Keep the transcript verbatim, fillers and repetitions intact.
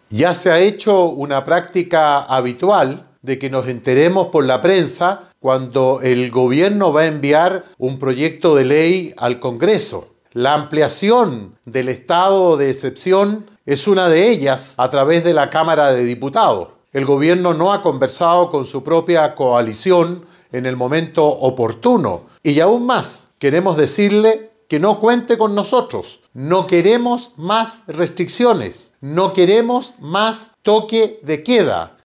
Ya se ha hecho una práctica habitual de que nos enteremos por la prensa cuando el gobierno va a enviar un proyecto de ley al Congreso. La ampliación del estado de excepción es una de ellas a través de la Cámara de Diputados. El gobierno no ha conversado con su propia coalición en el momento oportuno. Y aún más, queremos decirle que no cuente con nosotros. No queremos más restricciones. No queremos más toque de queda.